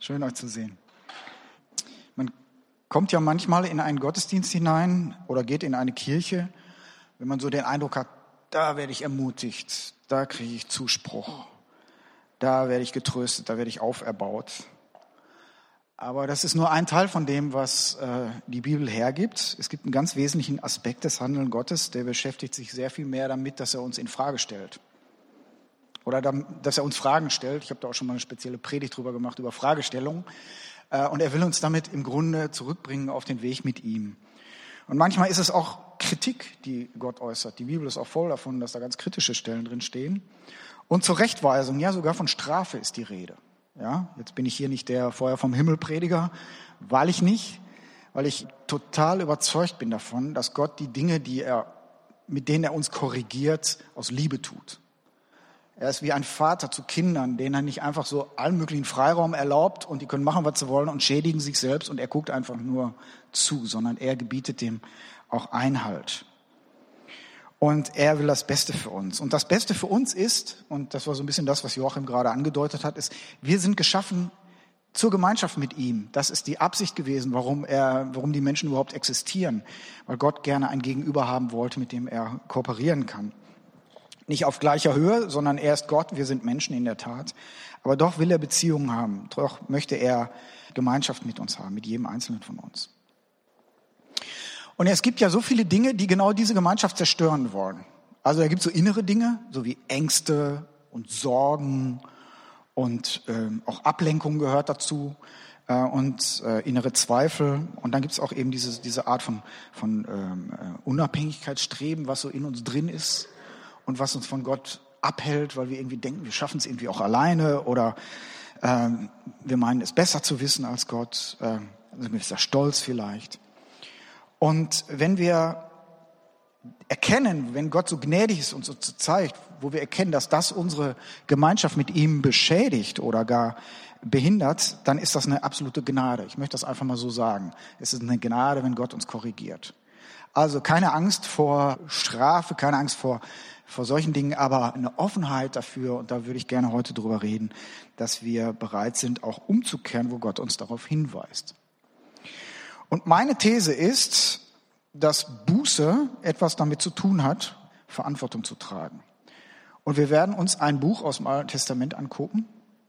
Schön, euch zu sehen. Man kommt ja manchmal in einen Gottesdienst hinein oder geht in eine Kirche, wenn man so den Eindruck hat, da werde ich ermutigt, da kriege ich Zuspruch, da werde ich getröstet, da werde ich auferbaut. Aber das ist nur ein Teil von dem, was die Bibel hergibt. Es gibt einen ganz wesentlichen Aspekt des Handelns Gottes, der beschäftigt sich sehr viel mehr damit, dass er uns in Frage stellt. Oder dass er uns Fragen stellt. Ich habe da auch schon mal eine spezielle Predigt drüber gemacht, über Fragestellungen. Und er will uns damit im Grunde zurückbringen auf den Weg mit ihm. Und manchmal ist es auch Kritik, die Gott äußert. Die Bibel ist auch voll davon, dass da ganz kritische Stellen drin stehen. Und zur Rechtweisung, ja sogar von Strafe ist die Rede. Ja, jetzt bin ich hier nicht der Feuer vom Himmel Prediger, weil ich total überzeugt bin davon, dass Gott die Dinge, mit denen er uns korrigiert, aus Liebe tut. Er ist wie ein Vater zu Kindern, denen er nicht einfach so allen möglichen Freiraum erlaubt und die können machen, was sie wollen und schädigen sich selbst und er guckt einfach nur zu, sondern er gebietet dem auch Einhalt. Und er will das Beste für uns. Und das Beste für uns ist, und das war so ein bisschen das, was Joachim gerade angedeutet hat, ist, wir sind geschaffen zur Gemeinschaft mit ihm. Das ist die Absicht gewesen, warum die Menschen überhaupt existieren. Weil Gott gerne ein Gegenüber haben wollte, mit dem er kooperieren kann. Nicht auf gleicher Höhe, sondern er ist Gott, wir sind Menschen in der Tat. Aber doch will er Beziehungen haben, doch möchte er Gemeinschaft mit uns haben, mit jedem Einzelnen von uns. Und es gibt ja so viele Dinge, die genau diese Gemeinschaft zerstören wollen. Also da gibt es so innere Dinge, so wie Ängste und Sorgen und auch Ablenkung gehört dazu und innere Zweifel. Und dann gibt es auch eben diese Art von Unabhängigkeitsstreben, was so in uns drin ist und was uns von Gott abhält, weil wir irgendwie denken, wir schaffen es irgendwie auch alleine oder wir meinen es besser zu wissen als Gott, also ein gewisser Stolz vielleicht. Und wenn wir erkennen, wenn Gott so gnädig ist und so zeigt, wo wir erkennen, dass das unsere Gemeinschaft mit ihm beschädigt oder gar behindert, dann ist das eine absolute Gnade. Ich möchte das einfach mal so sagen. Es ist eine Gnade, wenn Gott uns korrigiert. Also keine Angst vor Strafe, keine Angst vor solchen Dingen, aber eine Offenheit dafür, und da würde ich gerne heute drüber reden, dass wir bereit sind, auch umzukehren, wo Gott uns darauf hinweist. Und meine These ist, dass Buße etwas damit zu tun hat, Verantwortung zu tragen. Und wir werden uns ein Buch aus dem Alten Testament angucken.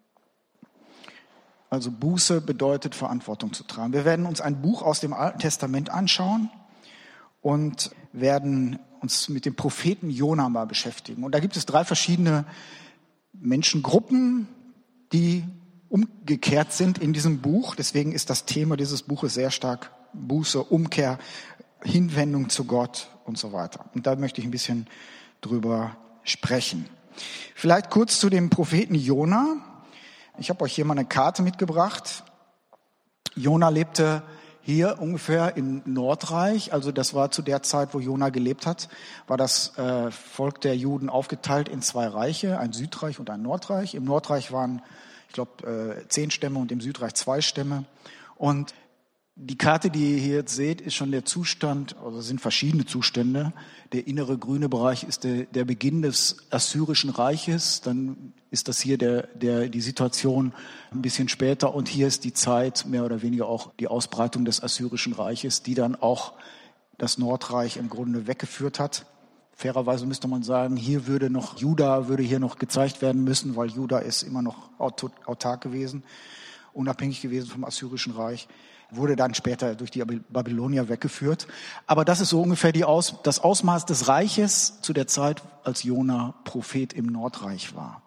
Also Buße bedeutet, Verantwortung zu tragen. Wir werden uns ein Buch aus dem Alten Testament anschauen und werden uns mit dem Propheten Jona mal beschäftigen. Und da gibt es 3 verschiedene Menschengruppen, die umgekehrt sind in diesem Buch. Deswegen ist das Thema dieses Buches sehr stark Buße, Umkehr, Hinwendung zu Gott und so weiter. Und da möchte ich ein bisschen drüber sprechen. Vielleicht kurz zu dem Propheten Jona. Ich habe euch hier mal eine Karte mitgebracht. Jona lebte hier ungefähr im Nordreich, also das war zu der Zeit, wo Jona gelebt hat, war das Volk der Juden aufgeteilt in 2 Reiche, ein Südreich und ein Nordreich. Im Nordreich waren, ich glaube, 10 Stämme und im Südreich 2 Stämme. Und die Karte, die ihr hier jetzt seht, ist schon der Zustand, also sind verschiedene Zustände. Der innere grüne Bereich ist der Beginn des Assyrischen Reiches. Dann ist das hier die Situation ein bisschen später. Und hier ist die Zeit, mehr oder weniger auch die Ausbreitung des Assyrischen Reiches, die dann auch das Nordreich im Grunde weggeführt hat. Fairerweise müsste man sagen, Juda würde hier noch gezeigt werden müssen, weil Juda ist immer noch autark gewesen, unabhängig gewesen vom Assyrischen Reich. Wurde dann später durch die Babylonier weggeführt. Aber das ist so ungefähr das Ausmaß des Reiches zu der Zeit, als Jona Prophet im Nordreich war.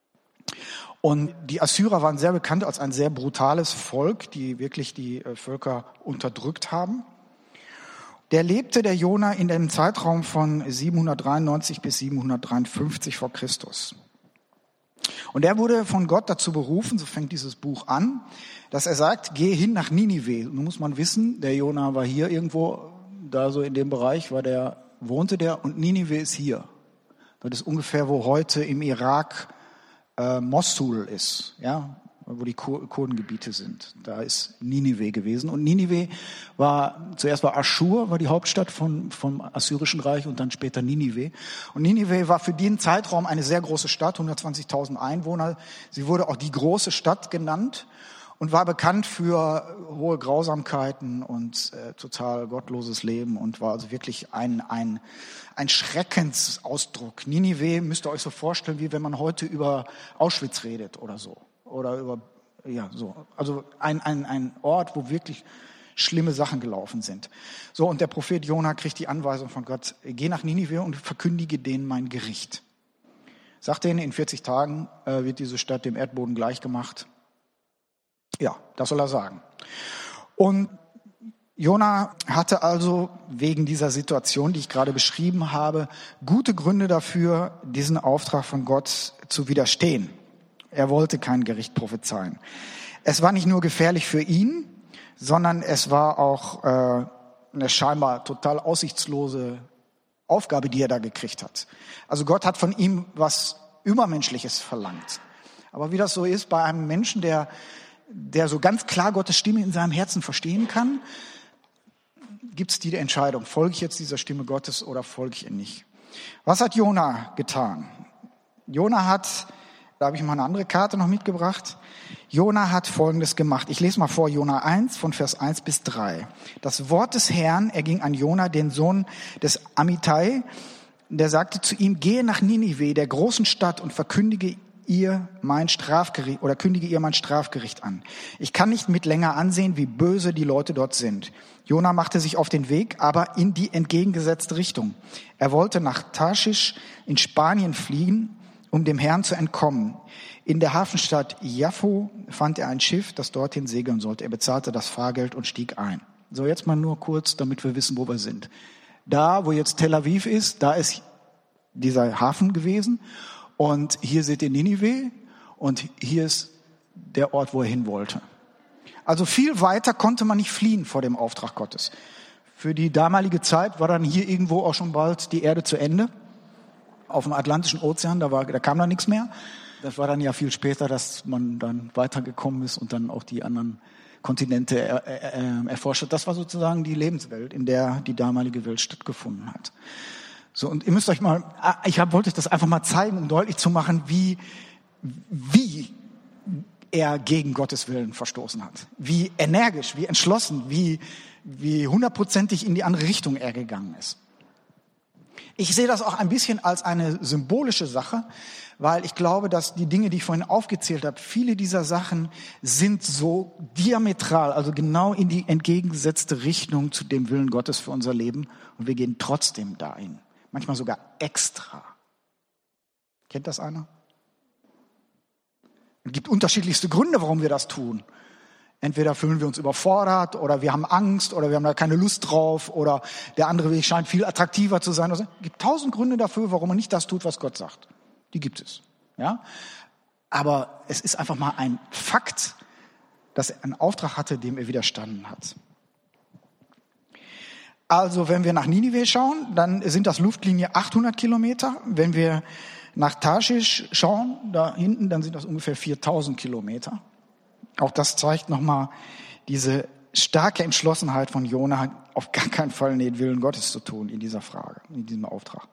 Und die Assyrer waren sehr bekannt als ein sehr brutales Volk, die wirklich die Völker unterdrückt haben. Der Jona, in dem Zeitraum von 793 bis 753 vor Christus. Und er wurde von Gott dazu berufen, so fängt dieses Buch an, dass er sagt, geh hin nach Ninive. Nun muss man wissen, der Jona war hier irgendwo, da so in dem Bereich wohnte der, und Ninive ist hier. Das ist ungefähr, wo heute im Irak Mosul ist, ja, wo die Kurdengebiete sind. Da ist Ninive gewesen. Und Ninive zuerst war Aschur, war die Hauptstadt vom Assyrischen Reich und dann später Ninive. Und Ninive war für den Zeitraum eine sehr große Stadt, 120.000 Einwohner. Sie wurde auch die große Stadt genannt. und war bekannt für hohe Grausamkeiten und total gottloses Leben und war also wirklich ein Schreckensausdruck. Ninive müsst ihr euch so vorstellen, wie wenn man heute über Auschwitz redet oder so. Oder über, ja, so. Also ein Ort, wo wirklich schlimme Sachen gelaufen sind. So, und der Prophet Jona kriegt die Anweisung von Gott, geh nach Ninive und verkündige denen mein Gericht. Sagt denen, in 40 Tagen wird diese Stadt dem Erdboden gleichgemacht. Ja, das soll er sagen. Und Jona hatte also wegen dieser Situation, die ich gerade beschrieben habe, gute Gründe dafür, diesen Auftrag von Gott zu widerstehen. Er wollte kein Gericht prophezeien. Es war nicht nur gefährlich für ihn, sondern es war auch eine scheinbar total aussichtslose Aufgabe, die er da gekriegt hat. Also Gott hat von ihm was Übermenschliches verlangt. Aber wie das so ist bei einem Menschen, der so ganz klar Gottes Stimme in seinem Herzen verstehen kann, gibt es die Entscheidung, folge ich jetzt dieser Stimme Gottes oder folge ich ihr nicht. Was hat Jona getan? Jona hat, da habe ich mal eine andere Karte noch mitgebracht, Jona hat Folgendes gemacht. Ich lese mal vor, Jona 1, von Vers 1 bis 3. Das Wort des Herrn erging an Jona, den Sohn des Amittai, der sagte zu ihm, gehe nach Ninive, der großen Stadt, und kündige ihr mein Strafgericht an. Ich kann nicht mit länger ansehen, wie böse die Leute dort sind. Jona machte sich auf den Weg, aber in die entgegengesetzte Richtung. Er wollte nach Tarschisch in Spanien fliehen, um dem Herrn zu entkommen. In der Hafenstadt Jaffo fand er ein Schiff, das dorthin segeln sollte. Er bezahlte das Fahrgeld und stieg ein. So, jetzt mal nur kurz, damit wir wissen, wo wir sind. Da, wo jetzt Tel Aviv ist, da ist dieser Hafen gewesen. Und hier seht ihr Ninive und hier ist der Ort, wo er hin wollte. Also viel weiter konnte man nicht fliehen vor dem Auftrag Gottes. Für die damalige Zeit war dann hier irgendwo auch schon bald die Erde zu Ende. Auf dem Atlantischen Ozean, da kam dann nichts mehr. Das war dann ja viel später, dass man dann weitergekommen ist und dann auch die anderen Kontinente erforscht hat. Das war sozusagen die Lebenswelt, in der die damalige Welt stattgefunden hat. So, und ihr müsst euch mal, wollte euch das einfach mal zeigen, um deutlich zu machen, wie er gegen Gottes Willen verstoßen hat. Wie energisch, wie entschlossen, wie 100%ig in die andere Richtung er gegangen ist. Ich sehe das auch ein bisschen als eine symbolische Sache, weil ich glaube, dass die Dinge, die ich vorhin aufgezählt habe, viele dieser Sachen sind so diametral, also genau in die entgegengesetzte Richtung zu dem Willen Gottes für unser Leben, und wir gehen trotzdem dahin. Manchmal sogar extra. Kennt das einer? Es gibt unterschiedlichste Gründe, warum wir das tun. Entweder fühlen wir uns überfordert oder wir haben Angst oder wir haben da keine Lust drauf oder der andere Weg scheint viel attraktiver zu sein. Es gibt 1000 Gründe dafür, warum man nicht das tut, was Gott sagt. Die gibt es. Ja? Aber es ist einfach mal ein Fakt, dass er einen Auftrag hatte, dem er widerstanden hat. Also wenn wir nach Ninive schauen, dann sind das Luftlinie 800 Kilometer. Wenn wir nach Tarschisch schauen, da hinten, dann sind das ungefähr 4000 Kilometer. Auch das zeigt nochmal diese starke Entschlossenheit von Jona, auf gar keinen Fall den Willen Gottes zu tun in dieser Frage, in diesem Auftrag.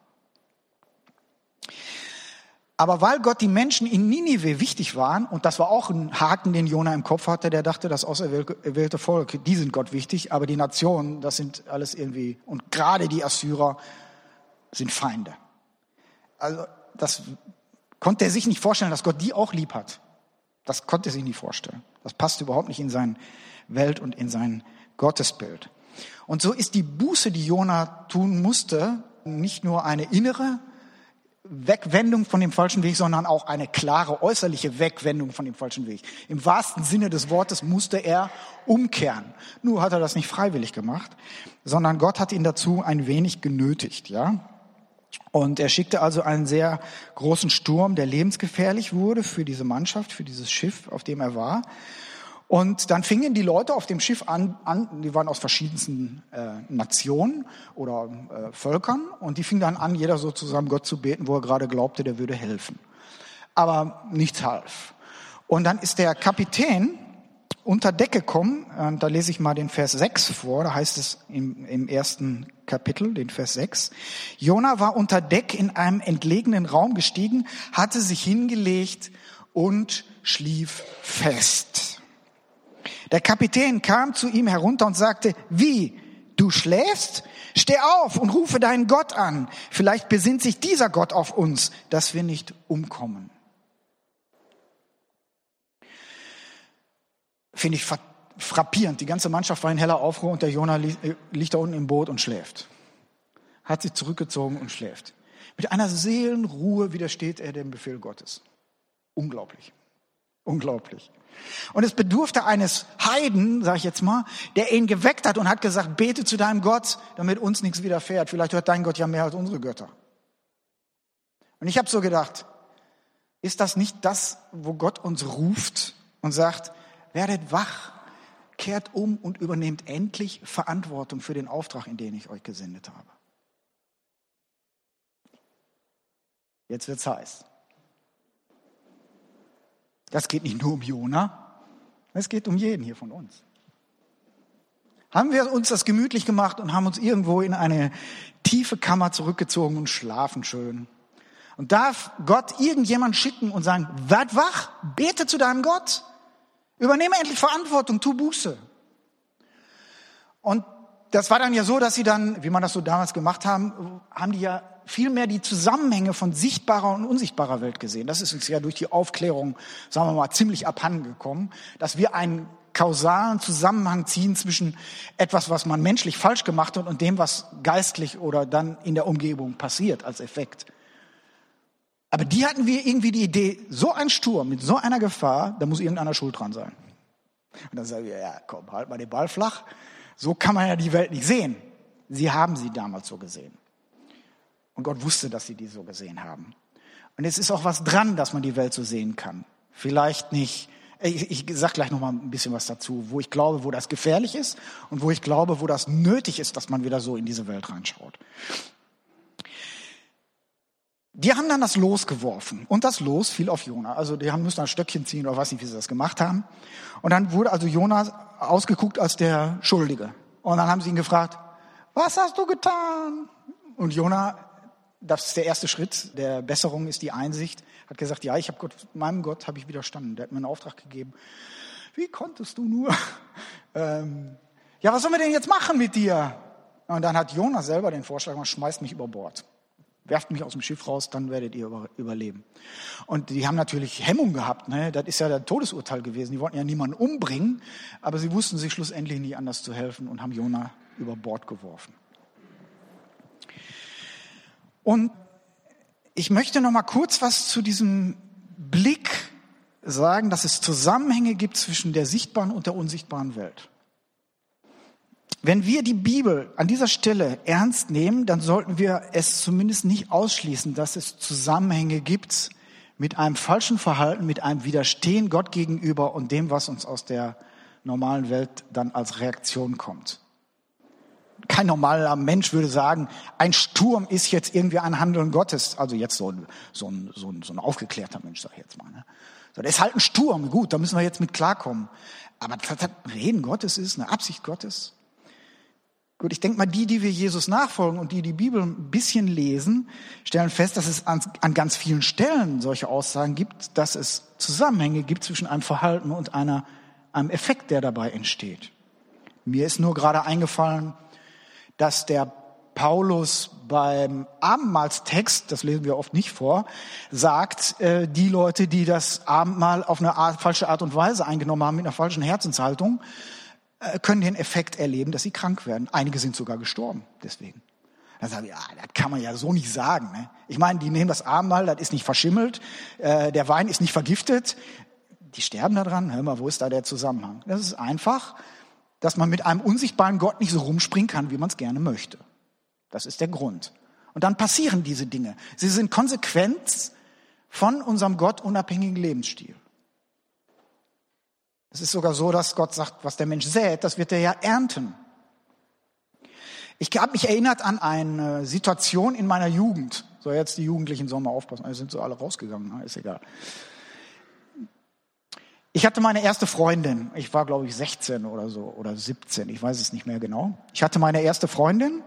Aber weil Gott die Menschen in Ninive wichtig waren, und das war auch ein Haken, den Jona im Kopf hatte, der dachte, das auserwählte Volk, die sind Gott wichtig, aber die Nationen, das sind alles irgendwie, und gerade die Assyrer sind Feinde. Also das konnte er sich nicht vorstellen, dass Gott die auch lieb hat. Das konnte er sich nicht vorstellen. Das passt überhaupt nicht in sein Welt- und in sein Gottesbild. Und so ist die Buße, die Jona tun musste, nicht nur eine innere Wegwendung von dem falschen Weg, sondern auch eine klare äußerliche Wegwendung von dem falschen Weg. Im wahrsten Sinne des Wortes musste er umkehren. Nur hat er das nicht freiwillig gemacht, sondern Gott hat ihn dazu ein wenig genötigt, ja. Und er schickte also einen sehr großen Sturm, der lebensgefährlich wurde für diese Mannschaft, für dieses Schiff, auf dem er war. Und dann fingen die Leute auf dem Schiff an, die waren aus verschiedensten Nationen oder Völkern, und die fingen dann an, jeder so zusammen Gott zu beten, wo er gerade glaubte, der würde helfen. Aber nichts half. Und dann ist der Kapitän unter Deck gekommen, und da lese ich mal den Vers 6 vor, da heißt es im ersten Kapitel, den Vers 6. Jona war unter Deck in einem entlegenen Raum gestiegen, hatte sich hingelegt und schlief fest. Der Kapitän kam zu ihm herunter und sagte, wie, du schläfst? Steh auf und rufe deinen Gott an. Vielleicht besinnt sich dieser Gott auf uns, dass wir nicht umkommen. Finde ich frappierend. Die ganze Mannschaft war in heller Aufruhr und der Jona liegt da unten im Boot und schläft. Hat sich zurückgezogen und schläft. Mit einer Seelenruhe widersteht er dem Befehl Gottes. Unglaublich. Unglaublich. Und es bedurfte eines Heiden, sag ich jetzt mal, der ihn geweckt hat und hat gesagt, bete zu deinem Gott, damit uns nichts widerfährt. Vielleicht hört dein Gott ja mehr als unsere Götter. Und ich habe so gedacht, ist das nicht das, wo Gott uns ruft und sagt, werdet wach, kehrt um und übernehmt endlich Verantwortung für den Auftrag, in den ich euch gesendet habe. Jetzt wird's heiß. Das geht nicht nur um Jona, es geht um jeden hier von uns. Haben wir uns das gemütlich gemacht und haben uns irgendwo in eine tiefe Kammer zurückgezogen und schlafen schön? Und darf Gott irgendjemand schicken und sagen, werd wach, bete zu deinem Gott, übernehme endlich Verantwortung, tu Buße. Und das war dann ja so, dass sie dann, wie man das so damals gemacht haben, haben die ja viel mehr die Zusammenhänge von sichtbarer und unsichtbarer Welt gesehen. Das ist uns ja durch die Aufklärung, sagen wir mal, ziemlich abhanden gekommen, dass wir einen kausalen Zusammenhang ziehen zwischen etwas, was man menschlich falsch gemacht hat und dem, was geistlich oder dann in der Umgebung passiert als Effekt. Aber die hatten wir irgendwie die Idee, so ein Sturm mit so einer Gefahr, da muss irgendeiner schuld dran sein. Und dann sagen wir, ja komm, halt mal den Ball flach. So kann man ja die Welt nicht sehen. Sie haben sie damals so gesehen. Und Gott wusste, dass sie die so gesehen haben. Und es ist auch was dran, dass man die Welt so sehen kann. Vielleicht nicht, ich sag gleich noch mal ein bisschen was dazu, wo ich glaube, wo das gefährlich ist und wo ich glaube, wo das nötig ist, dass man wieder so in diese Welt reinschaut. Die haben dann das Los geworfen und das Los fiel auf Jona. Also die mussten ein Stöckchen ziehen oder weiß nicht, wie sie das gemacht haben. Und dann wurde also Jona ausgeguckt als der Schuldige. Und dann haben sie ihn gefragt, was hast du getan? Und Jona, das ist der erste Schritt der Besserung, ist die Einsicht, hat gesagt, ja, meinem Gott habe ich widerstanden. Der hat mir einen Auftrag gegeben. Wie konntest du nur? Ja, was sollen wir denn jetzt machen mit dir? Und dann hat Jona selber den Vorschlag gemacht, schmeißt mich über Bord. Werft mich aus dem Schiff raus, dann werdet ihr überleben. Und die haben natürlich Hemmung gehabt. Ne? Das ist ja der Todesurteil gewesen. Die wollten ja niemanden umbringen, aber sie wussten sich schlussendlich nicht anders zu helfen und haben Jona über Bord geworfen. Und ich möchte noch mal kurz was zu diesem Blick sagen, dass es Zusammenhänge gibt zwischen der sichtbaren und der unsichtbaren Welt. Wenn wir die Bibel an dieser Stelle ernst nehmen, dann sollten wir es zumindest nicht ausschließen, dass es Zusammenhänge gibt mit einem falschen Verhalten, mit einem Widerstehen Gott gegenüber und dem, was uns aus der normalen Welt dann als Reaktion kommt. Kein normaler Mensch würde sagen, ein Sturm ist jetzt irgendwie ein Handeln Gottes. Also jetzt so ein aufgeklärter Mensch, sag ich jetzt mal. Ne? So, das ist halt ein Sturm, gut, da müssen wir jetzt mit klarkommen. Aber das Reden Gottes ist, eine Absicht Gottes. Gut, ich denke mal, die wir Jesus nachfolgen und die Bibel ein bisschen lesen, stellen fest, dass es an ganz vielen Stellen solche Aussagen gibt, dass es Zusammenhänge gibt zwischen einem Verhalten und einem Effekt, der dabei entsteht. Mir ist nur gerade eingefallen, dass der Paulus beim Abendmahlstext, das lesen wir oft nicht vor, sagt, die Leute, die das Abendmahl auf eine falsche Art und Weise eingenommen haben, mit einer falschen Herzenshaltung, können den Effekt erleben, dass sie krank werden. Einige sind sogar gestorben deswegen. Dann sagen wir, ja, das kann man ja so nicht sagen. Ne? Ich meine, die nehmen das Abendmahl, das ist nicht verschimmelt, der Wein ist nicht vergiftet, die sterben da dran. Hör mal, wo ist da der Zusammenhang? Das ist einfach, dass man mit einem unsichtbaren Gott nicht so rumspringen kann, wie man es gerne möchte. Das ist der Grund. Und dann passieren diese Dinge. Sie sind Konsequenz von unserem Gott unabhängigen Lebensstil. Es ist sogar so, dass Gott sagt, was der Mensch sät, das wird er ja ernten. Ich habe mich erinnert an eine Situation in meiner Jugend. So, jetzt die Jugendlichen sollen mal aufpassen. Die sind so alle rausgegangen, ist egal. Ich hatte meine erste Freundin. Ich war, glaube ich, 16 oder so oder 17. Ich weiß es nicht mehr genau. Ich hatte meine erste Freundin.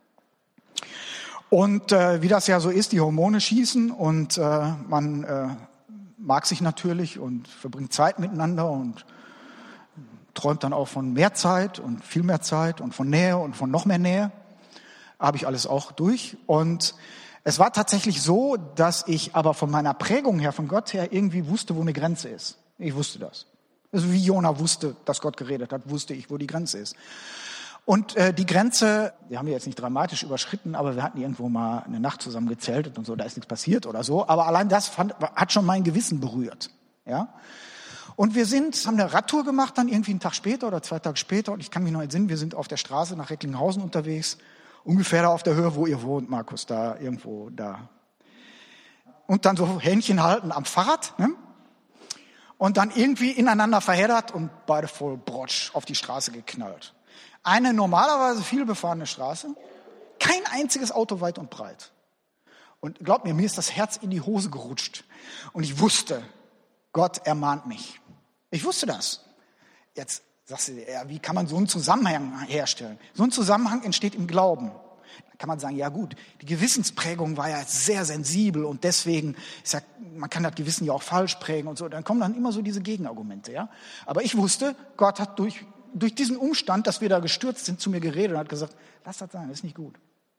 Und wie das ja so ist, die Hormone schießen und man mag sich natürlich und verbringt Zeit miteinander und träumt dann auch von mehr Zeit und viel mehr Zeit und von Nähe und von noch mehr Nähe. Habe ich alles auch durch. Und es war tatsächlich so, dass ich aber von meiner Prägung her, von Gott her, irgendwie wusste, wo eine Grenze ist. Ich wusste das. Also wie Jona wusste, dass Gott geredet hat, wusste ich, wo die Grenze ist. Und die Grenze, die haben wir jetzt nicht dramatisch überschritten, aber wir hatten irgendwo mal eine Nacht zusammen gezeltet und so, da ist nichts passiert oder so. Aber allein das hat schon mein Gewissen berührt. Ja. Und wir haben eine Radtour gemacht, dann irgendwie einen Tag später oder 2 Tage später. Und ich kann mich noch entsinnen, wir sind auf der Straße nach Recklinghausen unterwegs. Ungefähr da auf der Höhe, wo ihr wohnt, Markus, da irgendwo da. Und dann so Händchen halten am Fahrrad, ne? Und dann irgendwie ineinander verheddert und beide voll Brotsch auf die Straße geknallt. Eine normalerweise viel befahrene Straße, kein einziges Auto weit und breit. Und glaubt mir ist das Herz in die Hose gerutscht. Und ich wusste, Gott ermahnt mich. Ich wusste das. Jetzt sagst du, ja, wie kann man so einen Zusammenhang herstellen? So ein Zusammenhang entsteht im Glauben. Da kann man sagen, ja gut, die Gewissensprägung war ja sehr sensibel und deswegen, man kann das Gewissen ja auch falsch prägen und so. Dann kommen dann immer so diese Gegenargumente, ja. Aber ich wusste, Gott hat durch diesen Umstand, dass wir da gestürzt sind, zu mir geredet und hat gesagt, lass das sein, das ist nicht gut.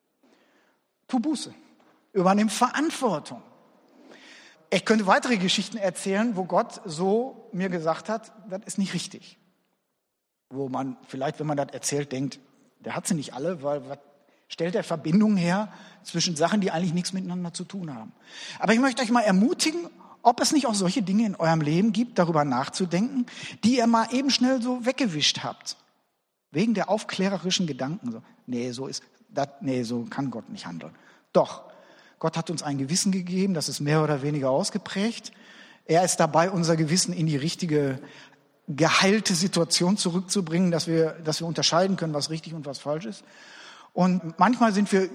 Tu Buße. Übernimm Verantwortung. Ich könnte weitere Geschichten erzählen, wo Gott so mir gesagt hat, das ist nicht richtig. Wo man vielleicht, wenn man das erzählt, denkt, der hat sie nicht alle, weil was stellt er Verbindungen her zwischen Sachen, die eigentlich nichts miteinander zu tun haben. Aber ich möchte euch mal ermutigen, ob es nicht auch solche Dinge in eurem Leben gibt, darüber nachzudenken, die ihr mal eben schnell so weggewischt habt. Wegen der aufklärerischen Gedanken. So kann Gott nicht handeln. Doch, Gott hat uns ein Gewissen gegeben, das ist mehr oder weniger ausgeprägt. Er ist dabei, unser Gewissen in die richtige, geheilte Situation zurückzubringen, dass wir unterscheiden können, was richtig und was falsch ist. Und manchmal sind wir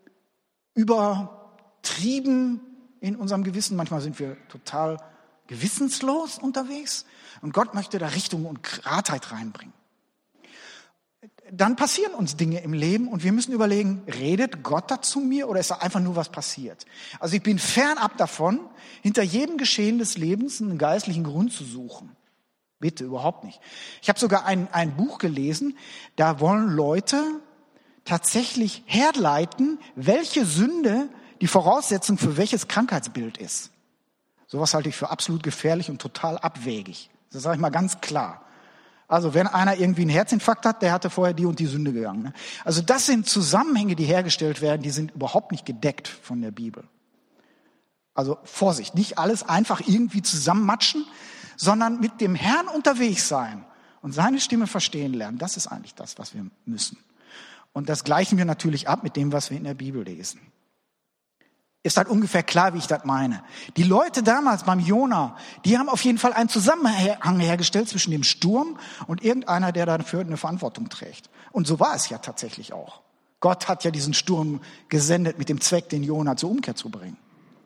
übertrieben in unserem Gewissen, manchmal sind wir total gewissenslos unterwegs. Und Gott möchte da Richtung und Geradheit reinbringen. Dann passieren uns Dinge im Leben und wir müssen überlegen, redet Gott da zu mir oder ist da einfach nur was passiert? Also ich bin fernab davon, hinter jedem Geschehen des Lebens einen geistlichen Grund zu suchen. Bitte, überhaupt nicht. Ich habe sogar ein Buch gelesen, da wollen Leute tatsächlich herleiten, welche Sünde die Voraussetzung für welches Krankheitsbild ist. Sowas halte ich für absolut gefährlich und total abwegig. Das sage ich mal ganz klar. Also wenn einer irgendwie einen Herzinfarkt hat, der hatte vorher die und die Sünde gegangen. Ne? Also das sind Zusammenhänge, die hergestellt werden, die sind überhaupt nicht gedeckt von der Bibel. Also Vorsicht, nicht alles einfach irgendwie zusammenmatschen, sondern mit dem Herrn unterwegs sein und seine Stimme verstehen lernen. Das ist eigentlich das, was wir müssen. Und das gleichen wir natürlich ab mit dem, was wir in der Bibel lesen. Ist halt ungefähr klar, wie ich das meine. Die Leute damals beim Jona, die haben auf jeden Fall einen Zusammenhang hergestellt zwischen dem Sturm und irgendeiner, der dafür eine Verantwortung trägt. Und so war es ja tatsächlich auch. Gott hat ja diesen Sturm gesendet mit dem Zweck, den Jona zur Umkehr zu bringen.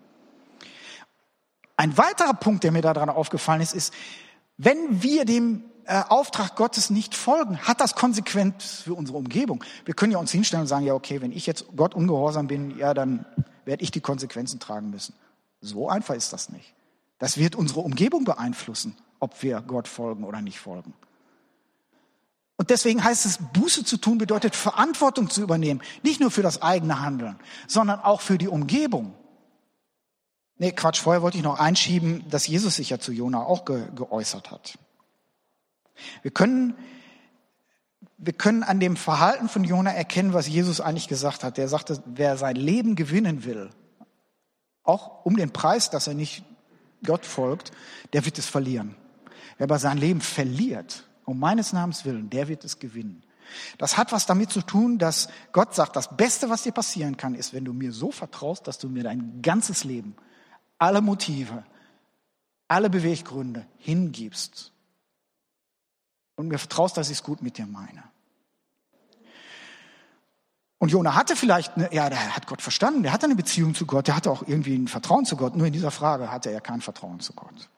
Ein weiterer Punkt, der mir daran aufgefallen ist, wenn wir dem Auftrag Gottes nicht folgen, hat das Konsequenz für unsere Umgebung. Wir können ja uns hinstellen und sagen, ja okay, wenn ich jetzt Gott ungehorsam bin, ja dann werde ich die Konsequenzen tragen müssen. So einfach ist das nicht. Das wird unsere Umgebung beeinflussen, ob wir Gott folgen oder nicht folgen. Und deswegen heißt es, Buße zu tun bedeutet Verantwortung zu übernehmen. Nicht nur für das eigene Handeln, sondern auch für die Umgebung. Nee, Quatsch, vorher wollte ich noch einschieben, dass Jesus sich ja zu Jona auch geäußert hat. Wir können an dem Verhalten von Jona erkennen, was Jesus eigentlich gesagt hat. Er sagte, wer sein Leben gewinnen will, auch um den Preis, dass er nicht Gott folgt, der wird es verlieren. Wer aber sein Leben verliert, um meines Namens willen, der wird es gewinnen. Das hat was damit zu tun, dass Gott sagt, das Beste, was dir passieren kann, ist, wenn du mir so vertraust, dass du mir dein ganzes Leben, alle Motive, alle Beweggründe hingibst. Und mir vertraust, dass ich es gut mit dir meine. Und Jona hatte vielleicht, der hat Gott verstanden, der hatte eine Beziehung zu Gott, der hatte auch irgendwie ein Vertrauen zu Gott. Nur in dieser Frage hatte er kein Vertrauen zu Gott.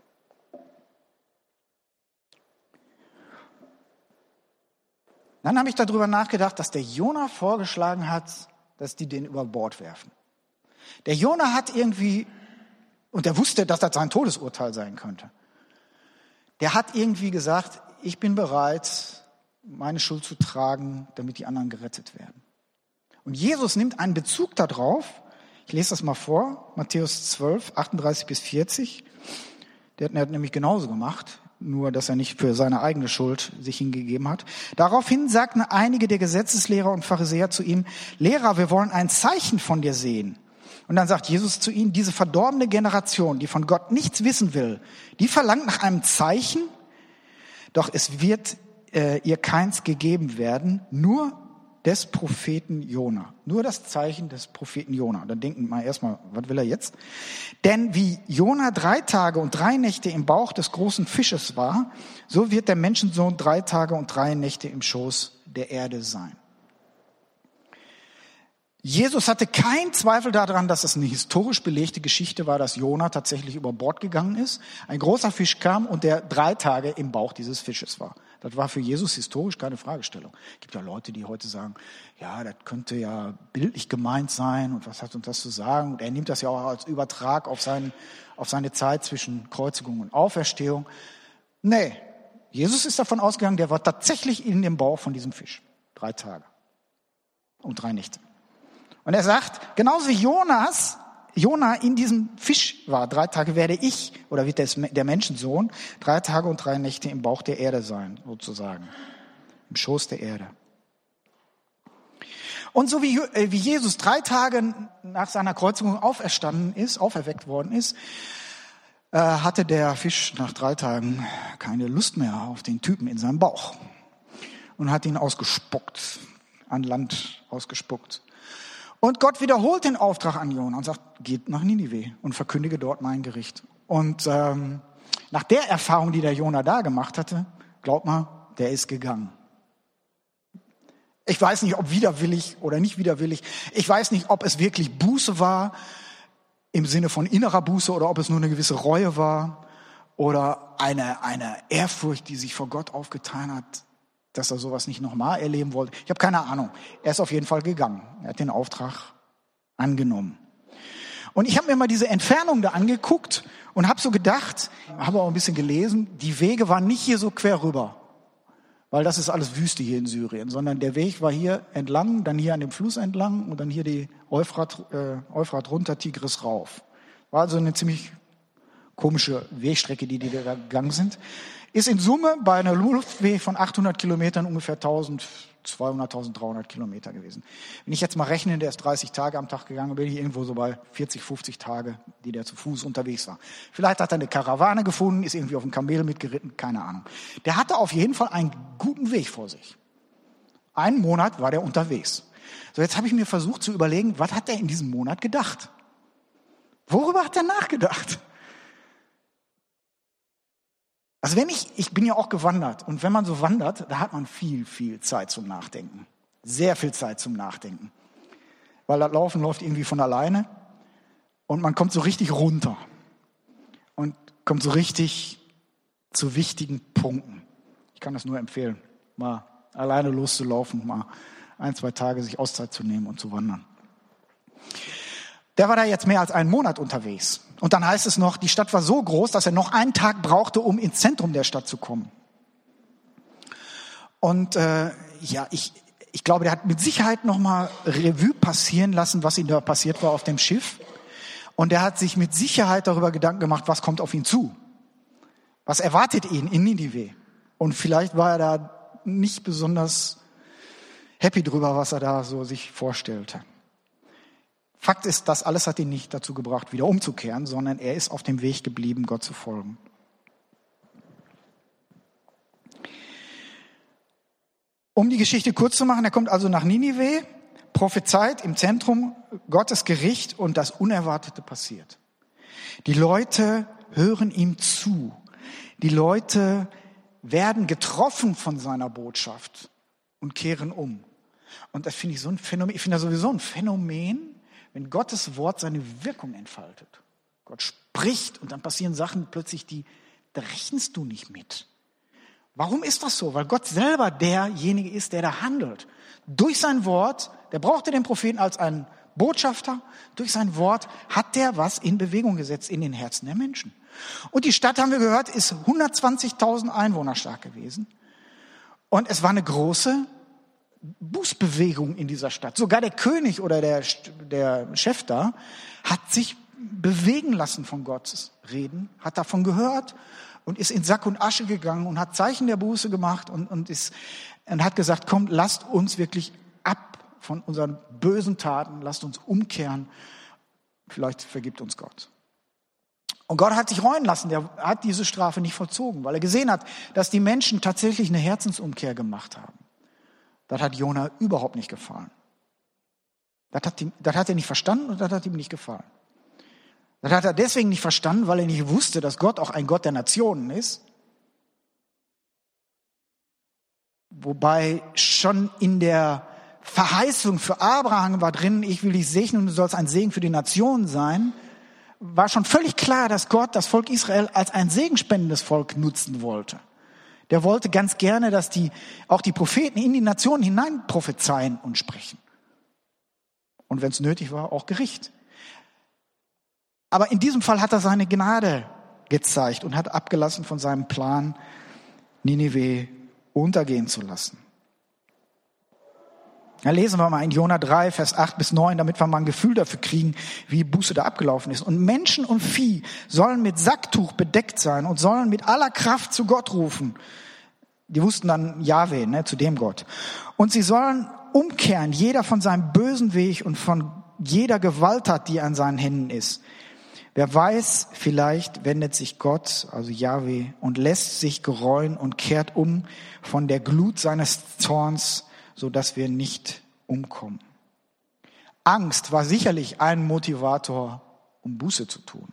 Dann habe ich darüber nachgedacht, dass der Jona vorgeschlagen hat, dass die den über Bord werfen. Der Jona hat irgendwie, und er wusste, dass das sein Todesurteil sein könnte, der hat irgendwie gesagt, ich bin bereit, meine Schuld zu tragen, damit die anderen gerettet werden. Und Jesus nimmt einen Bezug darauf. Ich lese das mal vor, Matthäus 12, 38 bis 40. Der hat nämlich genauso gemacht, nur dass er nicht für seine eigene Schuld sich hingegeben hat. Daraufhin sagten einige der Gesetzeslehrer und Pharisäer zu ihm, Lehrer, wir wollen ein Zeichen von dir sehen. Und dann sagt Jesus zu ihnen, diese verdorbene Generation, die von Gott nichts wissen will, die verlangt nach einem Zeichen, doch es wird ihr keins gegeben werden, nur des Propheten Jona. Nur das Zeichen des Propheten Jona. Dann denken wir erstmal, was will er jetzt? Denn wie Jona 3 Tage und 3 Nächte im Bauch des großen Fisches war, so wird der Menschensohn 3 Tage und 3 Nächte im Schoß der Erde sein. Jesus hatte keinen Zweifel daran, dass es eine historisch belegte Geschichte war, dass Jona tatsächlich über Bord gegangen ist. Ein großer Fisch kam und der 3 Tage im Bauch dieses Fisches war. Das war für Jesus historisch keine Fragestellung. Es gibt ja Leute, die heute sagen, ja, das könnte ja bildlich gemeint sein und was hat uns das zu sagen? Und er nimmt das ja auch als Übertrag auf seine Zeit zwischen Kreuzigung und Auferstehung. Nee, Jesus ist davon ausgegangen, der war tatsächlich in dem Bauch von diesem Fisch. 3 Tage und 3 Nächte. Und er sagt, genauso wie Jona in diesem Fisch war, 3 Tage werde ich, oder wird der Menschensohn, 3 Tage und 3 Nächte im Bauch der Erde sein, sozusagen. Im Schoß der Erde. Und so wie Jesus 3 Tage nach seiner Kreuzigung auferweckt worden ist, hatte der Fisch nach 3 Tagen keine Lust mehr auf den Typen in seinem Bauch. Und hat ihn ausgespuckt, an Land ausgespuckt. Und Gott wiederholt den Auftrag an Jona und sagt, geht nach Ninive und verkündige dort mein Gericht. Und nach der Erfahrung, die der Jona da gemacht hatte, glaubt mal, der ist gegangen. Ich weiß nicht, ob widerwillig oder nicht widerwillig. Ich weiß nicht, ob es wirklich Buße war, im Sinne von innerer Buße, oder ob es nur eine gewisse Reue war oder eine Ehrfurcht, die sich vor Gott aufgetan hat, dass er sowas nicht nochmal erleben wollte. Ich habe keine Ahnung. Er ist auf jeden Fall gegangen. Er hat den Auftrag angenommen. Und ich habe mir mal diese Entfernung da angeguckt und habe so gedacht, habe auch ein bisschen gelesen, die Wege waren nicht hier so quer rüber, weil das ist alles Wüste hier in Syrien, sondern der Weg war hier entlang, dann hier an dem Fluss entlang und dann hier die Euphrat runter, Tigris rauf. War also eine ziemlich komische Wegstrecke, die da gegangen sind. Ist in Summe bei einer Luftweg von 800 Kilometern ungefähr 1200, 1300 Kilometer gewesen. Wenn ich jetzt mal rechne, der ist 30 Tage am Tag gegangen, bin ich irgendwo so bei 40, 50 Tage, die der zu Fuß unterwegs war. Vielleicht hat er eine Karawane gefunden, ist irgendwie auf dem Kamel mitgeritten, keine Ahnung. Der hatte auf jeden Fall einen guten Weg vor sich. 1 Monat war der unterwegs. So, jetzt habe ich mir versucht zu überlegen, was hat er in diesem Monat gedacht? Worüber hat er nachgedacht? Also ich bin ja auch gewandert, und wenn man so wandert, da hat man viel, viel Zeit zum Nachdenken. Sehr viel Zeit zum Nachdenken. Weil das Laufen läuft irgendwie von alleine und man kommt so richtig runter und kommt so richtig zu wichtigen Punkten. Ich kann das nur empfehlen, mal alleine loszulaufen, mal 1, 2 Tage sich Auszeit zu nehmen und zu wandern. Der war da jetzt mehr als 1 Monat unterwegs. Und dann heißt es noch, die Stadt war so groß, dass er noch 1 Tag brauchte, um ins Zentrum der Stadt zu kommen. Und ich glaube, der hat mit Sicherheit nochmal Revue passieren lassen, was ihm da passiert war auf dem Schiff. Und er hat sich mit Sicherheit darüber Gedanken gemacht, was kommt auf ihn zu. Was erwartet ihn in Ninive? Und vielleicht war er da nicht besonders happy drüber, was er da so sich vorstellte. Fakt ist, das alles hat ihn nicht dazu gebracht, wieder umzukehren, sondern er ist auf dem Weg geblieben, Gott zu folgen. Um die Geschichte kurz zu machen, er kommt also nach Ninive, prophezeit im Zentrum Gottes Gericht, und das Unerwartete passiert. Die Leute hören ihm zu. Die Leute werden getroffen von seiner Botschaft und kehren um. Und das finde ich so ein Phänomen. Ich finde das sowieso ein Phänomen, wenn Gottes Wort seine Wirkung entfaltet. Gott spricht und dann passieren Sachen plötzlich, da rechnest du nicht mit. Warum ist das so? Weil Gott selber derjenige ist, der da handelt. Durch sein Wort, der brauchte den Propheten als einen Botschafter, durch sein Wort hat der was in Bewegung gesetzt in den Herzen der Menschen. Und die Stadt, haben wir gehört, ist 120.000 Einwohner stark gewesen. Und es war eine große Bußbewegung in dieser Stadt. Sogar der König oder der Chef da hat sich bewegen lassen von Gottes Reden, hat davon gehört und ist in Sack und Asche gegangen und hat Zeichen der Buße gemacht und hat gesagt, kommt, lasst uns wirklich ab von unseren bösen Taten, lasst uns umkehren, vielleicht vergibt uns Gott. Und Gott hat sich reuen lassen, der hat diese Strafe nicht vollzogen, weil er gesehen hat, dass die Menschen tatsächlich eine Herzensumkehr gemacht haben. Das hat Jona überhaupt nicht gefallen. Das hat er nicht verstanden und das hat ihm nicht gefallen. Das hat er deswegen nicht verstanden, weil er nicht wusste, dass Gott auch ein Gott der Nationen ist. Wobei schon in der Verheißung für Abraham war drin, ich will dich segnen und du sollst ein Segen für die Nationen sein, war schon völlig klar, dass Gott das Volk Israel als ein segenspendendes Volk nutzen wollte. Der wollte ganz gerne, dass auch die Propheten in die Nationen hinein prophezeien und sprechen. Und wenn es nötig war, auch Gericht. Aber in diesem Fall hat er seine Gnade gezeigt und hat abgelassen von seinem Plan, Ninive untergehen zu lassen. Da lesen wir mal in Jona 3, Vers 8 bis 9, damit wir mal ein Gefühl dafür kriegen, wie die Buße da abgelaufen ist. Und Menschen und Vieh sollen mit Sacktuch bedeckt sein und sollen mit aller Kraft zu Gott rufen. Die wussten dann Jahwe, zu dem Gott. Und sie sollen umkehren, jeder von seinem bösen Weg und von jeder Gewalttat, die an seinen Händen ist. Wer weiß, vielleicht wendet sich Gott, also Jahwe, und lässt sich gereuen und kehrt um von der Glut seines Zorns, so dass wir nicht umkommen. Angst war sicherlich ein Motivator, um Buße zu tun.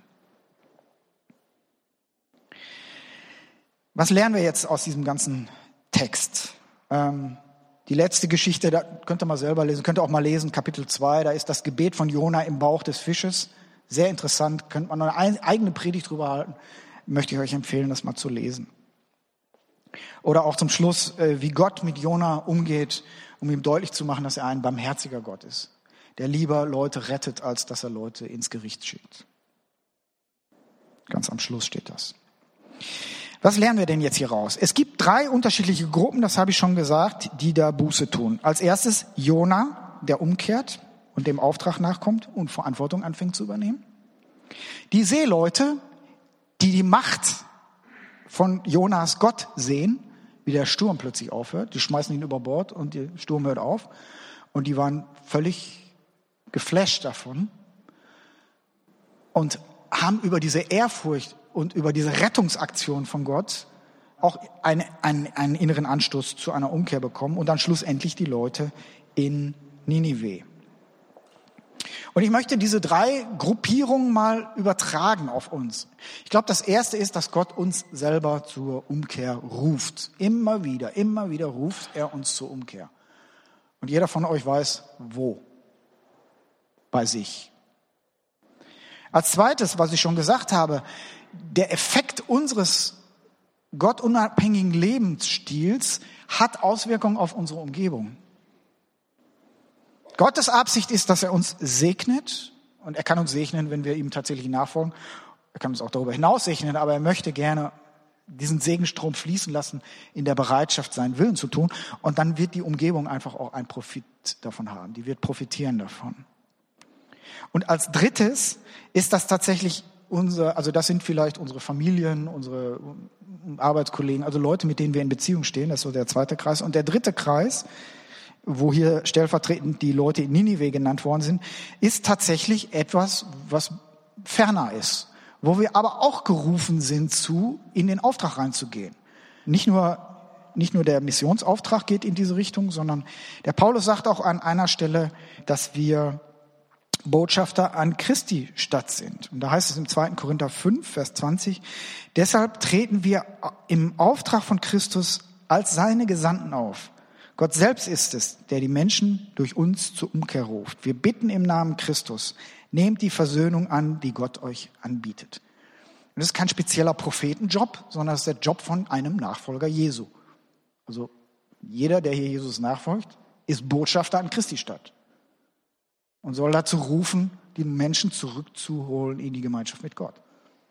Was lernen wir jetzt aus diesem ganzen Text? Die letzte Geschichte, da könnt ihr mal selber lesen, könnt ihr auch mal lesen, Kapitel 2, da ist das Gebet von Jona im Bauch des Fisches. Sehr interessant, könnte man eine eigene Predigt drüber halten. Möchte ich euch empfehlen, das mal zu lesen. Oder auch zum Schluss, wie Gott mit Jona umgeht, um ihm deutlich zu machen, dass er ein barmherziger Gott ist, der lieber Leute rettet, als dass er Leute ins Gericht schickt. Ganz am Schluss steht das. Was lernen wir denn jetzt hier raus? Es gibt 3 unterschiedliche Gruppen, das habe ich schon gesagt, die da Buße tun. Als erstes Jona, der umkehrt und dem Auftrag nachkommt und Verantwortung anfängt zu übernehmen. Die Seeleute, die die Macht von Jonas Gott sehen, wie der Sturm plötzlich aufhört. Die schmeißen ihn über Bord und der Sturm hört auf. Und die waren völlig geflasht davon und haben über diese Ehrfurcht und über diese Rettungsaktion von Gott auch einen inneren Anstoß zu einer Umkehr bekommen und dann schlussendlich die Leute in Ninive. Und ich möchte diese 3 Gruppierungen mal übertragen auf uns. Ich glaube, das erste ist, dass Gott uns selber zur Umkehr ruft. Immer wieder ruft er uns zur Umkehr. Und jeder von euch weiß, wo? Bei sich. Als zweites, was ich schon gesagt habe, der Effekt unseres gottunabhängigen Lebensstils hat Auswirkungen auf unsere Umgebung. Gottes Absicht ist, dass er uns segnet, und er kann uns segnen, wenn wir ihm tatsächlich nachfolgen. Er kann uns auch darüber hinaus segnen, aber er möchte gerne diesen Segenstrom fließen lassen in der Bereitschaft, seinen Willen zu tun. Und dann wird die Umgebung einfach auch einen Profit davon haben. Die wird profitieren davon. Und als drittes ist das tatsächlich also das sind vielleicht unsere Familien, unsere Arbeitskollegen, also Leute, mit denen wir in Beziehung stehen. Das ist so der zweite Kreis. Und der dritte Kreis, wo hier stellvertretend die Leute in Ninive genannt worden sind, ist tatsächlich etwas, was ferner ist, wo wir aber auch gerufen sind in den Auftrag reinzugehen. Nicht nur der Missionsauftrag geht in diese Richtung, sondern der Paulus sagt auch an einer Stelle, dass wir Botschafter an Christi Stadt sind. Und da heißt es im 2. Korinther 5, Vers 20, deshalb treten wir im Auftrag von Christus als seine Gesandten auf. Gott selbst ist es, der die Menschen durch uns zur Umkehr ruft. Wir bitten im Namen Christus, nehmt die Versöhnung an, die Gott euch anbietet. Und das ist kein spezieller Prophetenjob, sondern das ist der Job von einem Nachfolger Jesu. Also jeder, der hier Jesus nachfolgt, ist Botschafter an Christi Stadt. und soll dazu rufen, die Menschen zurückzuholen in die Gemeinschaft mit Gott.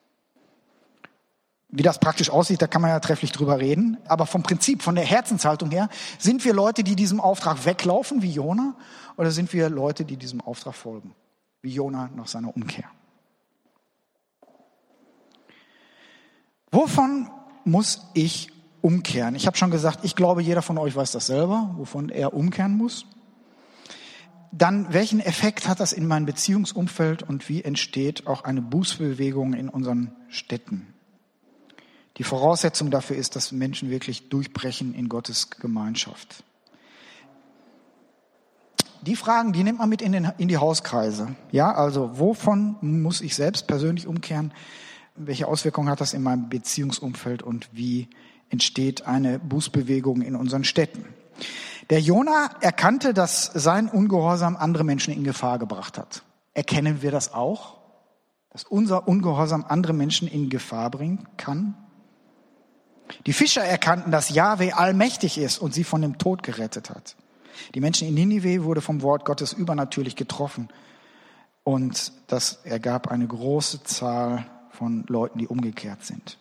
Wie das praktisch aussieht, da kann man ja trefflich drüber reden. Aber vom Prinzip, von der Herzenshaltung her, sind wir Leute, die diesem Auftrag weglaufen, wie Jona, oder sind wir Leute, die diesem Auftrag folgen, wie Jona nach seiner Umkehr? Wovon muss ich umkehren? Ich habe schon gesagt, ich glaube, jeder von euch weiß das selber, wovon er umkehren muss. Dann, welchen Effekt hat das in meinem Beziehungsumfeld und wie entsteht auch eine Bußbewegung in unseren Städten? Die Voraussetzung dafür ist, dass Menschen wirklich durchbrechen in Gottes Gemeinschaft. Die Fragen, die nimmt man mit in die Hauskreise. Ja, also wovon muss ich selbst persönlich umkehren? Welche Auswirkungen hat das in meinem Beziehungsumfeld und wie entsteht eine Bußbewegung in unseren Städten? Der Jona erkannte, dass sein Ungehorsam andere Menschen in Gefahr gebracht hat. Erkennen wir das auch? Dass unser Ungehorsam andere Menschen in Gefahr bringen kann? Die Fischer erkannten, dass Jahwe allmächtig ist und sie von dem Tod gerettet hat. Die Menschen in Ninive wurden vom Wort Gottes übernatürlich getroffen. Und das ergab eine große Zahl von Leuten, die umgekehrt sind.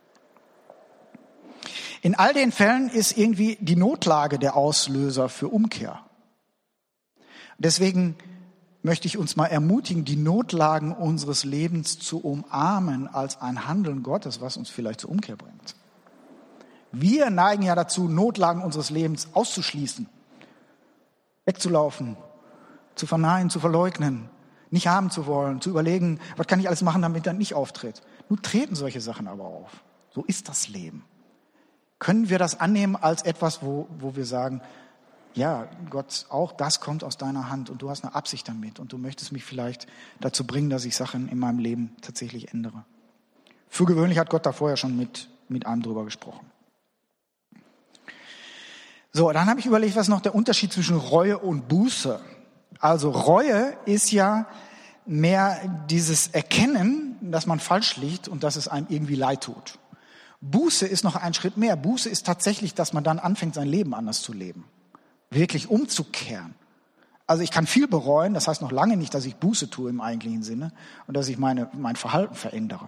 In all den Fällen ist irgendwie die Notlage der Auslöser für Umkehr. Deswegen möchte ich uns mal ermutigen, die Notlagen unseres Lebens zu umarmen als ein Handeln Gottes, was uns vielleicht zur Umkehr bringt. Wir neigen ja dazu, Notlagen unseres Lebens auszuschließen, wegzulaufen, zu verneinen, zu verleugnen, nicht haben zu wollen, zu überlegen, was kann ich alles machen, damit er nicht auftritt. Nun treten solche Sachen aber auf. So ist das Leben. Können wir das annehmen als etwas, wo wir sagen, ja, Gott, auch das kommt aus deiner Hand und du hast eine Absicht damit und du möchtest mich vielleicht dazu bringen, dass ich Sachen in meinem Leben tatsächlich ändere. Für gewöhnlich hat Gott da vorher schon mit einem drüber gesprochen. So, dann habe ich überlegt, was ist noch der Unterschied zwischen Reue und Buße? Also Reue ist ja mehr dieses Erkennen, dass man falsch liegt und dass es einem irgendwie leid tut. Buße ist noch ein Schritt mehr. Buße ist tatsächlich, dass man dann anfängt, sein Leben anders zu leben. Wirklich umzukehren. Also ich kann viel bereuen, das heißt noch lange nicht, dass ich Buße tue im eigentlichen Sinne und dass ich mein Verhalten verändere.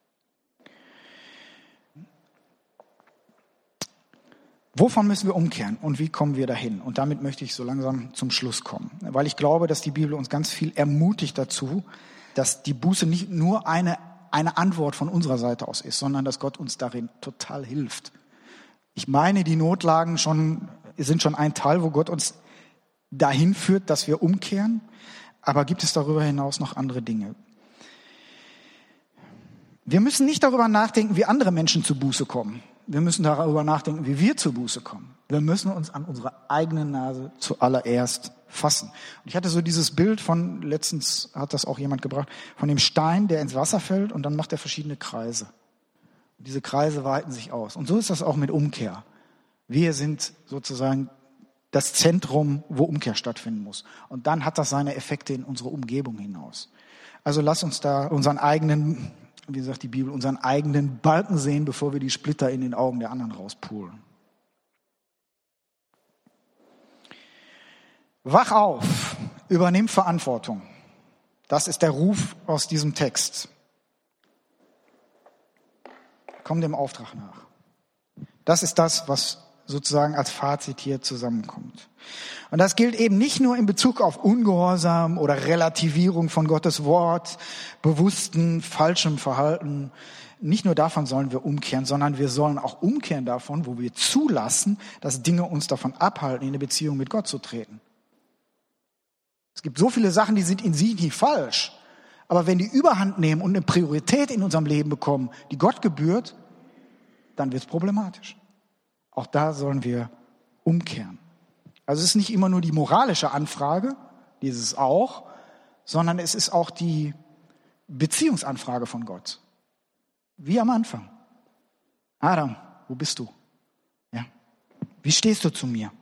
Wovon müssen wir umkehren und wie kommen wir dahin? Und damit möchte ich so langsam zum Schluss kommen. Weil ich glaube, dass die Bibel uns ganz viel ermutigt dazu, dass die Buße nicht nur eine Antwort von unserer Seite aus ist, sondern dass Gott uns darin total hilft. Ich meine, die Notlagen sind schon ein Teil, wo Gott uns dahin führt, dass wir umkehren. Aber gibt es darüber hinaus noch andere Dinge? Wir müssen nicht darüber nachdenken, wie andere Menschen zur Buße kommen. Wir müssen darüber nachdenken, wie wir zur Buße kommen. Wir müssen uns an unsere eigene Nase zuallererst fassen. Und ich hatte so dieses Bild von, letztens hat das auch jemand gebracht, von dem Stein, der ins Wasser fällt und dann macht er verschiedene Kreise. Und diese Kreise weiten sich aus. Und so ist das auch mit Umkehr. Wir sind sozusagen das Zentrum, wo Umkehr stattfinden muss. Und dann hat das seine Effekte in unsere Umgebung hinaus. Also lass uns da unseren eigenen, wie sagt die Bibel, unseren eigenen Balken sehen, bevor wir die Splitter in den Augen der anderen rauspulen. Wach auf, übernimm Verantwortung. Das ist der Ruf aus diesem Text. Komm dem Auftrag nach. Das ist das, was sozusagen als Fazit hier zusammenkommt. Und das gilt eben nicht nur in Bezug auf Ungehorsam oder Relativierung von Gottes Wort, bewussten, falschem Verhalten. Nicht nur davon sollen wir umkehren, sondern wir sollen auch umkehren davon, wo wir zulassen, dass Dinge uns davon abhalten, in eine Beziehung mit Gott zu treten. Es gibt so viele Sachen, die sind in sich nicht falsch. Aber wenn die Überhand nehmen und eine Priorität in unserem Leben bekommen, die Gott gebührt, dann wird es problematisch. Auch da sollen wir umkehren. Also es ist nicht immer nur die moralische Anfrage, die ist es auch, sondern es ist auch die Beziehungsanfrage von Gott. Wie am Anfang. Adam, wo bist du? Ja. Wie stehst du zu mir?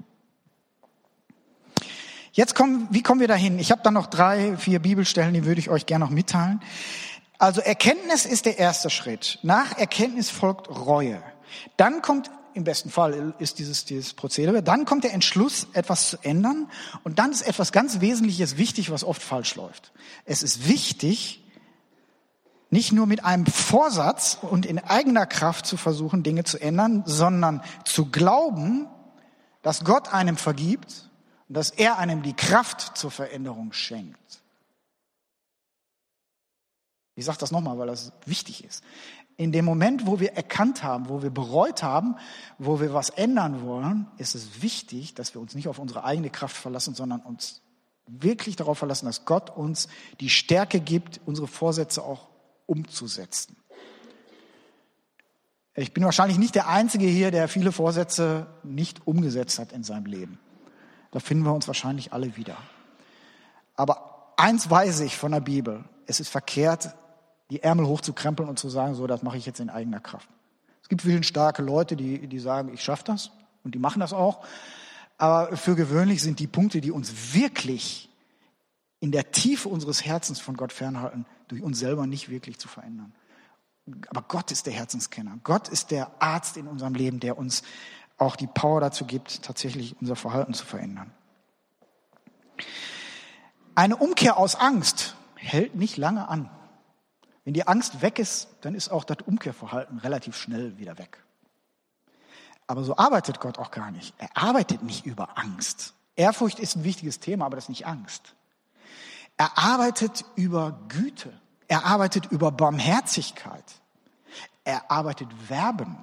Wie kommen wir dahin? Ich habe da noch 3, 4 Bibelstellen, die würde ich euch gerne noch mitteilen. Also Erkenntnis ist der erste Schritt. Nach Erkenntnis folgt Reue. Dann kommt im besten Fall ist dieses Prozedere. Dann kommt der Entschluss, etwas zu ändern. Und dann ist etwas ganz Wesentliches wichtig, was oft falsch läuft. Es ist wichtig, nicht nur mit einem Vorsatz und in eigener Kraft zu versuchen, Dinge zu ändern, sondern zu glauben, dass Gott einem vergibt und dass er einem die Kraft zur Veränderung schenkt. Ich sage das nochmal, weil das wichtig ist. In dem Moment, wo wir erkannt haben, wo wir bereut haben, wo wir was ändern wollen, ist es wichtig, dass wir uns nicht auf unsere eigene Kraft verlassen, sondern uns wirklich darauf verlassen, dass Gott uns die Stärke gibt, unsere Vorsätze auch umzusetzen. Ich bin wahrscheinlich nicht der Einzige hier, der viele Vorsätze nicht umgesetzt hat in seinem Leben. Da finden wir uns wahrscheinlich alle wieder. Aber eins weiß ich von der Bibel: Es ist verkehrt, die Ärmel hochzukrempeln und zu sagen, so, das mache ich jetzt in eigener Kraft. Es gibt viele starke Leute, die sagen, ich schaffe das, und die machen das auch. Aber für gewöhnlich sind die Punkte, die uns wirklich in der Tiefe unseres Herzens von Gott fernhalten, durch uns selber nicht wirklich zu verändern. Aber Gott ist der Herzenskenner. Gott ist der Arzt in unserem Leben, der uns auch die Power dazu gibt, tatsächlich unser Verhalten zu verändern. Eine Umkehr aus Angst hält nicht lange an. Wenn die Angst weg ist, dann ist auch das Umkehrverhalten relativ schnell wieder weg. Aber so arbeitet Gott auch gar nicht. Er arbeitet nicht über Angst. Ehrfurcht ist ein wichtiges Thema, aber das ist nicht Angst. Er arbeitet über Güte. Er arbeitet über Barmherzigkeit. Er arbeitet werbend.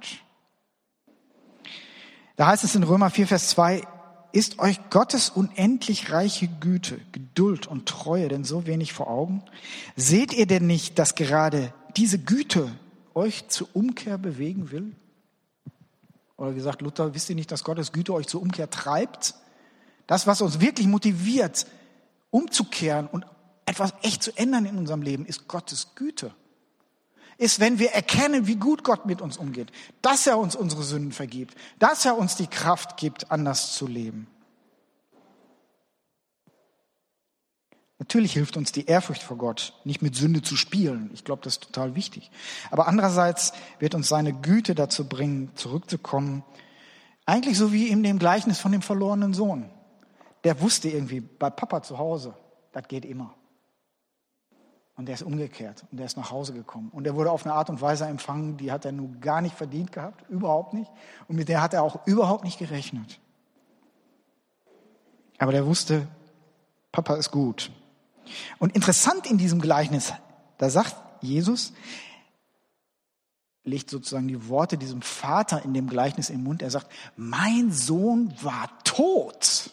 Da heißt es in Römer 4, Vers 2, ist euch Gottes unendlich reiche Güte, Geduld und Treue denn so wenig vor Augen? Seht ihr denn nicht, dass gerade diese Güte euch zur Umkehr bewegen will? Oder wie sagt Luther, wisst ihr nicht, dass Gottes Güte euch zur Umkehr treibt? Das, was uns wirklich motiviert, umzukehren und etwas echt zu ändern in unserem Leben, ist Gottes Güte. Ist, wenn wir erkennen, wie gut Gott mit uns umgeht, dass er uns unsere Sünden vergibt, dass er uns die Kraft gibt, anders zu leben. Natürlich hilft uns die Ehrfurcht vor Gott, nicht mit Sünde zu spielen. Ich glaube, das ist total wichtig. Aber andererseits wird uns seine Güte dazu bringen, zurückzukommen. Eigentlich so wie in dem Gleichnis von dem verlorenen Sohn. Der wusste irgendwie, bei Papa zu Hause, das geht immer. Und der ist umgekehrt und der ist nach Hause gekommen. Und der wurde auf eine Art und Weise empfangen, die hat er nun gar nicht verdient gehabt, überhaupt nicht. Und mit der hat er auch überhaupt nicht gerechnet. Aber der wusste, Papa ist gut. Und interessant in diesem Gleichnis, da sagt Jesus, legt sozusagen die Worte diesem Vater in dem Gleichnis in den Mund. Er sagt, mein Sohn war tot.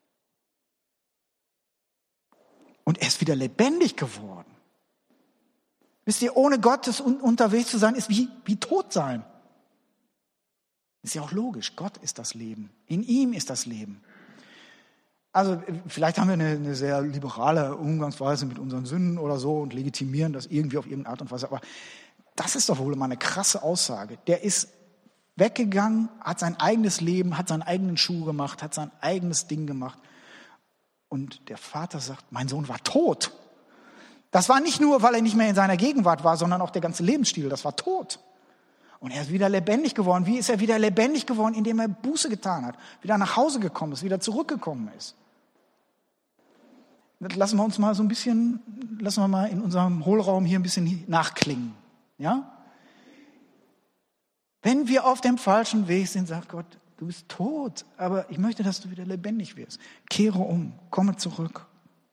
Und er ist wieder lebendig geworden. Wisst ihr, ohne Gott unterwegs zu sein, ist wie tot sein. Ist ja auch logisch. Gott ist das Leben. In ihm ist das Leben. Also vielleicht haben wir eine sehr liberale Umgangsweise mit unseren Sünden oder so und legitimieren das irgendwie auf irgendeine Art und Weise. Aber das ist doch wohl mal eine krasse Aussage. Der ist weggegangen, hat sein eigenes Leben, hat seinen eigenen Schuh gemacht, hat sein eigenes Ding gemacht. Und der Vater sagt, mein Sohn war tot. Das war nicht nur, weil er nicht mehr in seiner Gegenwart war, sondern auch der ganze Lebensstil, das war tot. Und er ist wieder lebendig geworden. Wie ist er wieder lebendig geworden? Indem er Buße getan hat, wieder nach Hause gekommen ist, wieder zurückgekommen ist. Das lassen wir mal in unserem Hohlraum hier ein bisschen nachklingen. Ja? Wenn wir auf dem falschen Weg sind, sagt Gott, du bist tot, aber ich möchte, dass du wieder lebendig wirst. Kehre um, komme zurück.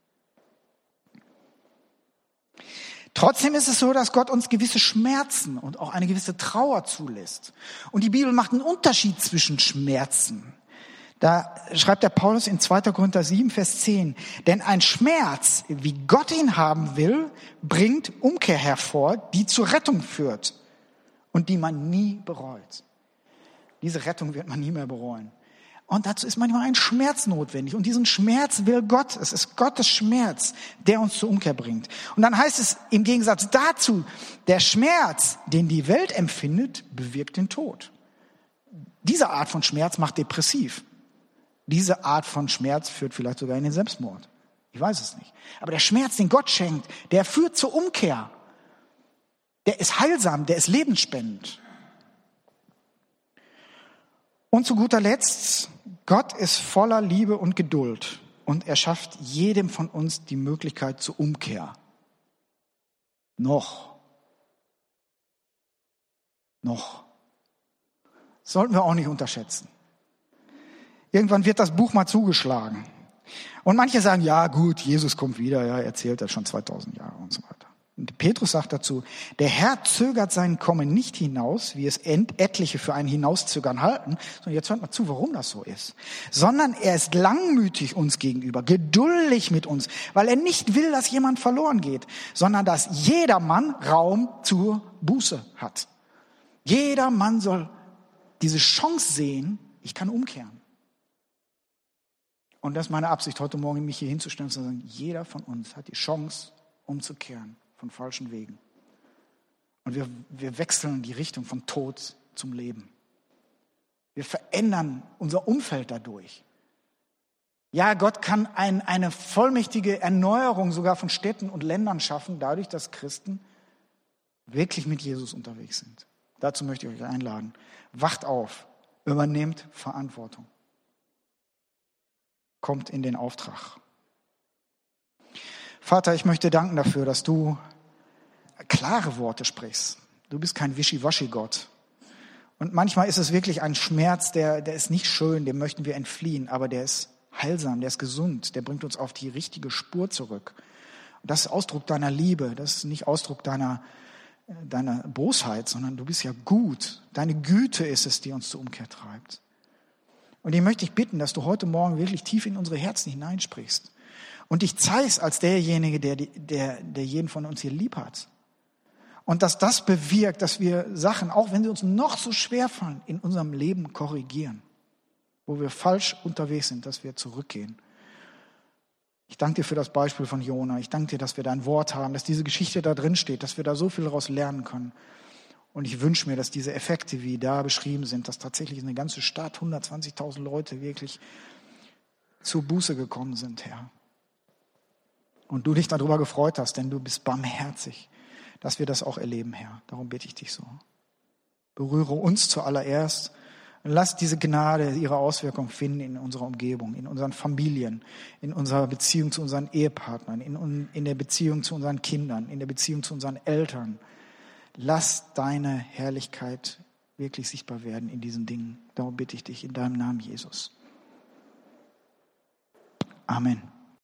Trotzdem ist es so, dass Gott uns gewisse Schmerzen und auch eine gewisse Trauer zulässt. Und die Bibel macht einen Unterschied zwischen Schmerzen. Da schreibt der Paulus in 2. Korinther 7, Vers 10, denn ein Schmerz, wie Gott ihn haben will, bringt Umkehr hervor, die zur Rettung führt und die man nie bereut. Diese Rettung wird man nie mehr bereuen. Und dazu ist manchmal ein Schmerz notwendig. Und diesen Schmerz will Gott. Es ist Gottes Schmerz, der uns zur Umkehr bringt. Und dann heißt es im Gegensatz dazu, der Schmerz, den die Welt empfindet, bewirkt den Tod. Diese Art von Schmerz macht depressiv. Diese Art von Schmerz führt vielleicht sogar in den Selbstmord. Ich weiß es nicht. Aber der Schmerz, den Gott schenkt, der führt zur Umkehr. Der ist heilsam, der ist lebensspendend. Und zu guter Letzt, Gott ist voller Liebe und Geduld und er schafft jedem von uns die Möglichkeit zur Umkehr. Noch. Sollten wir auch nicht unterschätzen. Irgendwann wird das Buch mal zugeschlagen. Und manche sagen, ja gut, Jesus kommt wieder, ja, er erzählt das schon 2000 Jahre und so weiter. Und Petrus sagt dazu, der Herr zögert sein Kommen nicht hinaus, wie es etliche für ein Hinauszögern halten, sondern jetzt hört mal zu, warum das so ist, sondern er ist langmütig uns gegenüber, geduldig mit uns, weil er nicht will, dass jemand verloren geht, sondern dass jeder Mann Raum zur Buße hat. Jeder Mann soll diese Chance sehen, ich kann umkehren. Und das ist meine Absicht, heute Morgen mich hier hinzustellen und zu sagen, jeder von uns hat die Chance, umzukehren von falschen Wegen. Und wir wechseln die Richtung von Tod zum Leben. Wir verändern unser Umfeld dadurch. Ja, Gott kann eine vollmächtige Erneuerung sogar von Städten und Ländern schaffen, dadurch, dass Christen wirklich mit Jesus unterwegs sind. Dazu möchte ich euch einladen. Wacht auf, übernehmt Verantwortung. Kommt in den Auftrag. Vater, ich möchte danken dafür, dass du klare Worte sprichst. Du bist kein Wischiwaschi-Gott. Und manchmal ist es wirklich ein Schmerz, der ist nicht schön, dem möchten wir entfliehen, aber der ist heilsam, der ist gesund, der bringt uns auf die richtige Spur zurück. Und das ist Ausdruck deiner Liebe, das ist nicht Ausdruck deiner Bosheit, sondern du bist ja gut. Deine Güte ist es, die uns zur Umkehr treibt. Und ich möchte dich bitten, dass du heute Morgen wirklich tief in unsere Herzen hineinsprichst und dich zeigst als derjenige, der jeden von uns hier lieb hat. Und dass das bewirkt, dass wir Sachen, auch wenn sie uns noch so schwer fallen, in unserem Leben korrigieren. Wo wir falsch unterwegs sind, dass wir zurückgehen. Ich danke dir für das Beispiel von Jona. Ich danke dir, dass wir dein Wort haben, dass diese Geschichte da drin steht, dass wir da so viel daraus lernen können. Und ich wünsche mir, dass diese Effekte, wie da beschrieben sind, dass tatsächlich eine ganze Stadt, 120.000 Leute wirklich zur Buße gekommen sind, Herr. Und du dich darüber gefreut hast, denn du bist barmherzig, dass wir das auch erleben, Herr. Darum bitte ich dich so. Berühre uns zuallererst und lass diese Gnade ihre Auswirkung finden in unserer Umgebung, in unseren Familien, in unserer Beziehung zu unseren Ehepartnern, in der Beziehung zu unseren Kindern, in der Beziehung zu unseren Eltern. Lass deine Herrlichkeit wirklich sichtbar werden in diesen Dingen. Darum bitte ich dich in deinem Namen, Jesus. Amen.